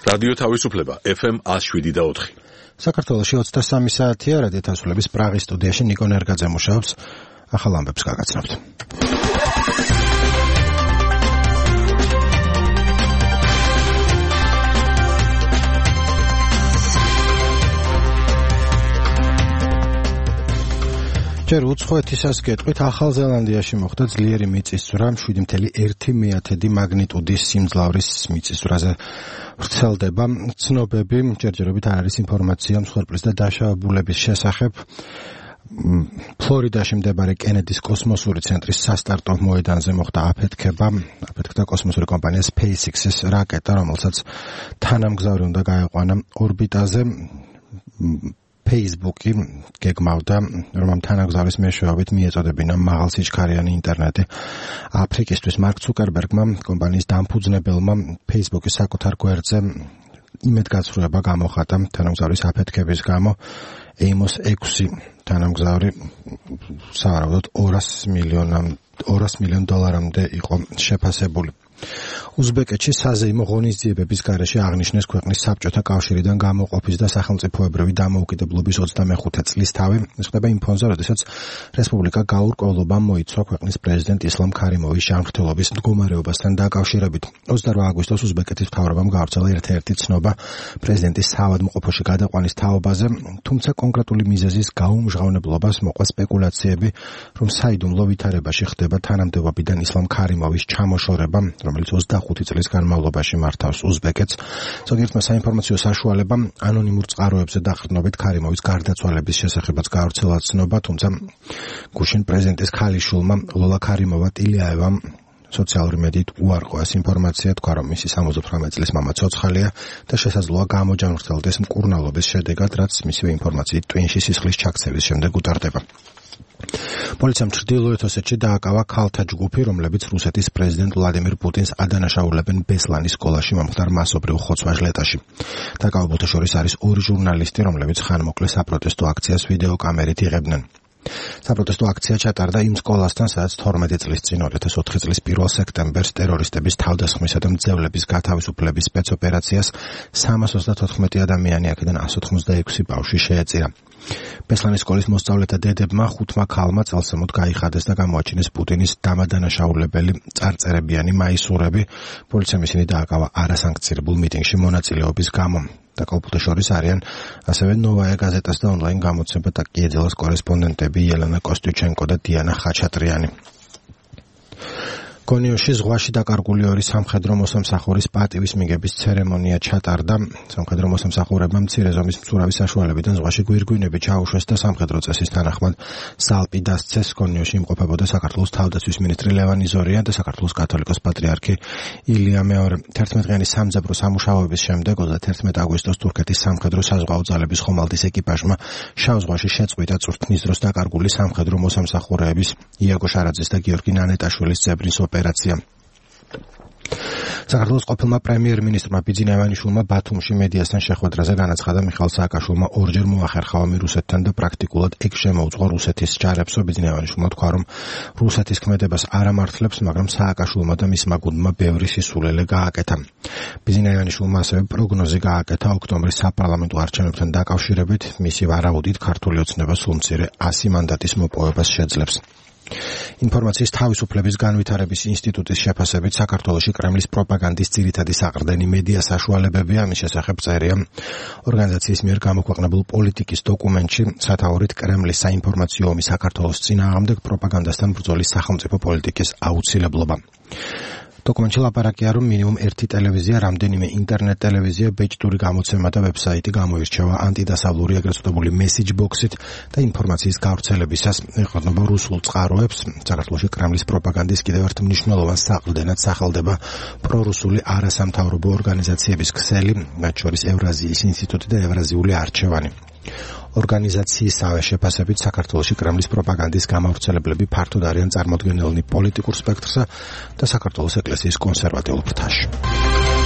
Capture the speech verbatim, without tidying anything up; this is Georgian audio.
რადიო თავისუფლება ეფ ემ one oh seven და four. საქართველოში ოცდასამი საათია, რადიო თავისუფლების პრაღის სტუდიაში ნიკო ნერგაძე მუშაობს. ახალ ამბებს გაგაცნობთ. ჯერ უცხოეთისას გეტყვით, ახალ ზელანდიაში მოხდა ძლიერი მიწისძვრა, seven point one მაგნიტუდის სიმძლავრის მიწისძვრაზე ვრცელდება. ცნობები ჯერჯერობით არ არის ინფორმაცია მსხვერპლის და დაშავებულების შესახებ. ფლორიდაში მდებარე კენედის კოსმოსური ცენტრის სასტარტო მოედანზე მოხდა აფეთქება. აფეთქდა კოსმოსური კომპანია SpaceX-ის რაკეტა, რომელსაც თანამგზავრი უნდა გაეყვანა ორბიტაზე. Facebook-ი გეგმავდა, რომ ამ თანამგზავრის მეშვეობით მიეწოდებინა მაღალსიჩქარიანი ინტერნეტი. აფრიკისთვის მარკ ცუკერბერგმა, კომპანიის დამფუძნებელმა, Facebook-ის საკუთარ გვერდზე იმედგაცრუება გამოხატა თანამგზავრის აფეთქების გამო. Amos six თანამგზავრი სავარაუდოდ two მილიონ დოლარამდე იყო შეფასებული. უზბეკეთში საზეიმო ღონისძიებების გარეშე აღნიშნეს ქვეყნის საბჭოთა კავშირიდან გამოყოფის და სახელმწიფოებრივი დამოუკიდებლობის ოცდამეხუთე წლის თავი. ეს ხდება იმ ფონზე, როდესაც რესპუბლიკა გაურკვევლობამ მოიცვა ქვეყნის პრეზიდენტ ისლამ ქარიმოვის ჯანმრთელობის მდგომარეობასთან დაკავშირებით. ოცდაოთხ აგვისტოს უზბეკეთის მთავრობამ გავრცელა ერთ-ერთი ცნობა პრეზიდენტის საავადმყოფოში გადაყვანის თაობაზე, თუმცა კონკრეტული მიზეზის გაუმჟღავნებლობას მოყვა სპეკულაციები, რომ საიდუმლო ვითარებაში ხდება თანამდებობიდან ისლამ ქარიმოვის ჩამოშორება, რომელიც ოცდახუთი წლის განმავლობაში მართავს უზბეკეთს. ზოგიერთმა საინფორმაციო საშუალებამ ანონიმურ წყაროებზე დაყრდნობით ქარიმოვის გარდაცვალების შესახებაც გავრცელა ცნობა, თუმცა გუშინ პრეზიდენტის ქალიშვილმა ლოლა ქარიმოვა ტილიაევამ სოციალური მედიით უარყო ეს ინფორმაცია, თქვა, რომ მისი სამოცდაოთხმეტ წლის მამა ცოცხალია და შესაძლოა გამოჯანმრთელდეს მკურნალობის შედეგად, რაც მისივე ინფორმაციით ტვინში სისხლის ჩაქცევის შემდეგ უტარდება. პოლიციამ ჩრდილოეთ ოსეთში დააკავა ქალთა ჯგუფი, რომლებიც რუსეთის პრეზიდენტ ვლადიმირ პუტინს ადანაშაულებენ ბესლანის სკოლაში მომხდარ მასობრივ ხოცვა-ჟლეტაში. დაკავებულთა შორის არის ორი ჟურნალისტი, რომლებიც ხანმოკლე საპროტესტო აქციას ვიდეოკამერით იღებდნენ. საპროტესტო აქცია ჩატარდა იმ სკოლასთან, სადაც თორმეტი წლის წინ ორი ათას ოთხი წლის პირველ სექტემბერს ტერორისტების თავდასხმისა და მძევლების გათავისუფლების სპეცოპერაციას სამას ოცდათოთხმეტი ადამიანი, აქედან one hundred eighty-six ბავშვი შეეწირა. ბესლანის სკოლის მოსწავლეთა დედებმა ხუთმა ქალმა წელსემოთ გაიხადეს და გამოაჩინეს პუტინის დამადანაშაულებელი წარწერებიანი მაისურები. პოლიციამ ისინი დააკავა არასანქცირებულ მიტინგში მონაწილეობის გამო. დაკავებულთა შორის არიან ასევე ნოვაია გაზეტას და ონლაინ გამოცემა და კიეძელას კორესპონდენტები ელენა კოსტიუჩენკო და დიანა ხაჩატრიანი. გონიოში ზღვაში დაკარგული ორი სამხედრო მოსამსახურის პატივის მიგების ცერემონია ჩატარდა. სამხედრო მოსამსახურებმა მცირე ზომის მცურავი საშუალებიდან ზღვაში გვირგვინები ჩაუშვეს და სამხედრო წესის თანახმად სალპი დასცეს. გონიოში იმყოფებოდა საქართველოს თავდაცვის მინისტრი ლევან იზორია და საქართველოს კათოლიკოს პატრიარქი ილია მეორე. თერთმეტ-დღიანი სამძებრო სამუშაოების შემდეგ ოცდაერთი აგვისტოს თურქეთის სამხედრო საზღვაო ძალების ხომალდის ეკიპაჟმა შავ ზღვაში შეწყვიტა წვრთნის დროს დაკარგული სამხედრო მოსამსახურეების იაგო შარაძის და გიორგი ნანეტაშვილის ძებრის ოპერაცია. საქართველოს ყოფილმა პრემიერ-მინისტრმა ბიძინა ივანიშვილმა ბათუმში მედიასთან შეხვედრაზე განაცხადა, მიხაილ სააკაშვილმა ორჯერ მოახერხა ომი რუსეთთან და პრაქტიკულად ეგ შემოუწყო რუსეთის ჯარებსო. ბიძინა ივანიშვილმა თქვა, რომ რუსეთის ქმედებას არ ამართლებს, მაგრამ სააკაშვილმა და მისმა გუნდმა ბევრი სისულელე გააკეთა. ბიძინა ივანიშვილმა ასევე პროგნოზი გააკეთა ოქტომბრის საპარლამენტო არჩევნებთან დაკავშირებით. მისი ვარაუდით ქართული ოცნება სულმცირე one hundred მანდატის მოპოვებას შეძლებს. ინფორმაციის თავისუფლების განვითარების ინსტიტუტის შეფასებით საქართველოში კრემლის პროპაგანდის ძირითადი საყრდენი მედია საშუალებებია, ამის შესახებ წერია ორგანიზაციის მიერ გამოქვეყნებულ პოლიტიკის დოკუმენტში, სათაურით კრემლის საინფორმაციო ომი საქართველოს წინააღმდეგ პროპაგანდასთან ბრძოლის სახელმწიფო პოლიტიკის აუცილებლობა. დოკუმენტში ლაპარაკია, რომ მინიმუმ ერთი ტელევიზია, რამდენიმე ინტერნეტ ტელევიზია, ბეჭდური გამოცემა და ვებსაიტი გამოირჩევა ანტიდასავლური ეგრეთ წოდებული message box-ით და ინფორმაციის გავრცელებისას ეყრდნობა რუსულ წყაროებს. საქართველოში კრემლის პროპაგანდის კიდევ ერთ მნიშვნელოვან საყრდენად სახელდება პრორუსული არასამთავრობო ორგანიზაციების ქსელი, მათ შორის ევრაზიის ინსტიტუტი და ევრაზიული არჩევანი. ორგანიზაციისავე შეფასებით საქართველოში კრემლის პროპაგანდის გამავრცელებლები ფართოდ არიან წარმოდგენილნი პოლიტიკურ სპექტრსა და საქართველოს ეკლესიის კონსერვატიულ ფრთაში.